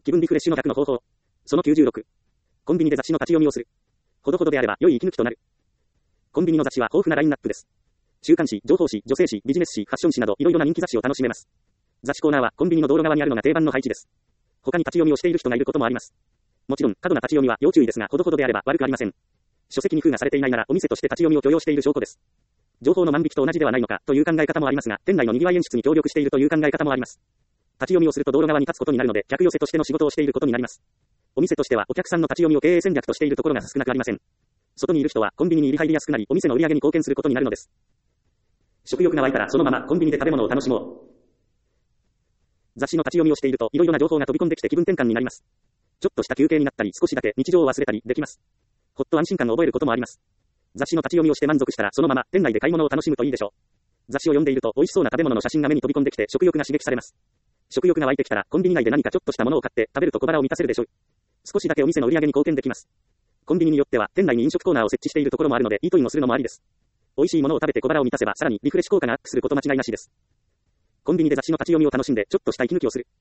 気分リフレッシュの100の方法。その96。コンビニで雑誌の立ち読みをする。ほどほどであれば良い息抜きとなる。コンビニの雑誌は豊富なラインナップです。週刊誌、情報誌、女性誌、ビジネス誌、ファッション誌などいろいろな人気雑誌を楽しめます。雑誌コーナーはコンビニの道路側にあるのが定番の配置です。他に立ち読みをしている人がいることもあります。もちろん、過度な立ち読みは要注意ですが、ほどほどであれば悪くありません。書籍に封がされていないならお店として立ち読みを許容している証拠です。情報の万引きと同じではないのかという考え方もありますが、店内の賑わい演出に協力しているという考え方もあります。立ち読みをすると道路側に立つことになるので、客寄せとしての仕事をしていることになります。お店としてはお客さんの立ち読みを経営戦略としているところが少なくありません。外にいる人はコンビニに入りやすくなり、お店の売り上げに貢献することになるのです。食欲が湧いたらそのままコンビニで食べ物を楽しもう。雑誌の立ち読みをしているといろいろな情報が飛び込んできて気分転換になります。ちょっとした休憩になったり少しだけ日常を忘れたりできます。ほっと安心感を覚えることもあります。雑誌の立ち読みをして満足したらそのまま店内で買い物を楽しむといいでしょう。雑誌を読んでいると美味しそうな食べ物の写真が目に飛び込んできて食欲が刺激されます。食欲が湧いてきたらコンビニ内で何かちょっとしたものを買って食べると小腹を満たせるでしょう。少しだけお店の売り上げに貢献できます。コンビニによっては店内に飲食コーナーを設置しているところもあるのでイートインをするのもありです。美味しいものを食べて小腹を満たせばさらにリフレッシュ効果がアップすること間違いなしです。コンビニで雑誌の立ち読みを楽しんでちょっとした息抜きをする。